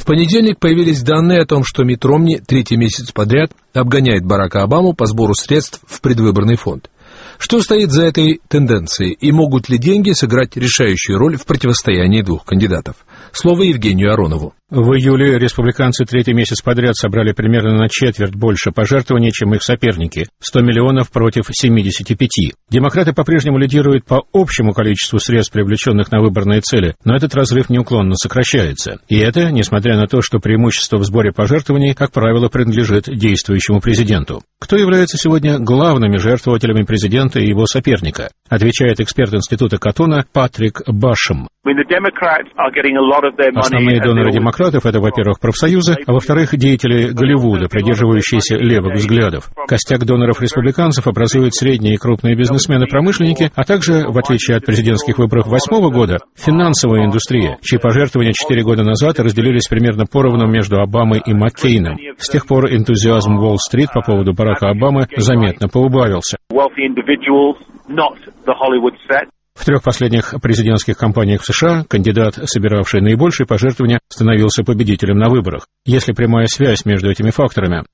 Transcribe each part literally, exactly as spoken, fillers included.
В понедельник появились данные о том, что Митт Ромни третий месяц подряд обгоняет Барака Обаму по сбору средств в предвыборный фонд. Что стоит за этой тенденцией, и могут ли деньги сыграть решающую роль в противостоянии двух кандидатов? Слово Евгению Аронову. В июле республиканцы третий месяц подряд собрали примерно на четверть больше пожертвований, чем их соперники – сто миллионов против семидесяти пяти. Демократы по-прежнему лидируют по общему количеству средств, привлеченных на выборные цели, но этот разрыв неуклонно сокращается. И это, несмотря на то, что преимущество в сборе пожертвований, как правило, принадлежит действующему президенту. Кто является сегодня главными жертвователями президента и его соперника? Отвечает эксперт Института Каттона Патрик Башем. Основные доноры демократов – это, во-первых, профсоюзы, а во-вторых, деятели Голливуда, придерживающиеся левых взглядов. Костяк доноров республиканцев образуют средние и крупные бизнесмены-промышленники, а также, в отличие от президентских выборов восьмого года, финансовая индустрия, чьи пожертвования четыре года назад разделились примерно поровну между Обамой и Маккейном. С тех пор энтузиазм Уолл-стрит по поводу Барака Обамы заметно поубавился. В трех последних президентских кампаниях в США кандидат, собиравший наибольшие пожертвования, становился победителем на выборах. Есть ли прямая связь между этими факторами?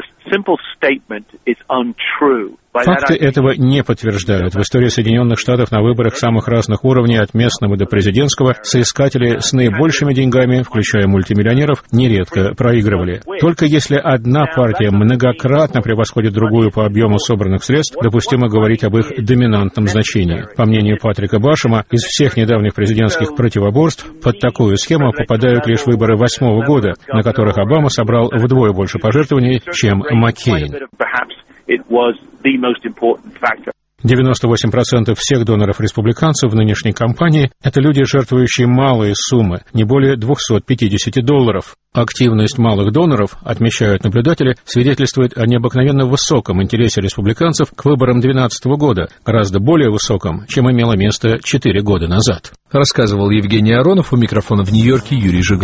Факты этого не подтверждают. В истории Соединенных Штатов на выборах самых разных уровней, от местного до президентского, соискатели с наибольшими деньгами, включая мультимиллионеров, нередко проигрывали. Только если одна партия многократно превосходит другую по объему собранных средств, допустимо говорить об их доминантном значении. По мнению Патрика Башема, из всех недавних президентских противоборств под такую схему попадают лишь выборы восьмого года, на которых Обама собрал вдвое больше пожертвований, чем Маккейн. девяносто восемь процентов всех доноров-республиканцев в нынешней кампании – это люди, жертвующие малые суммы, не более двухсот пятидесяти долларов. Активность малых доноров, отмечают наблюдатели, свидетельствует о необыкновенно высоком интересе республиканцев к выборам две тысячи двенадцатого года, гораздо более высоком, чем имело место четыре года назад. Рассказывал Евгений Аронов, у микрофона в Нью-Йорке Юрий Жигалов.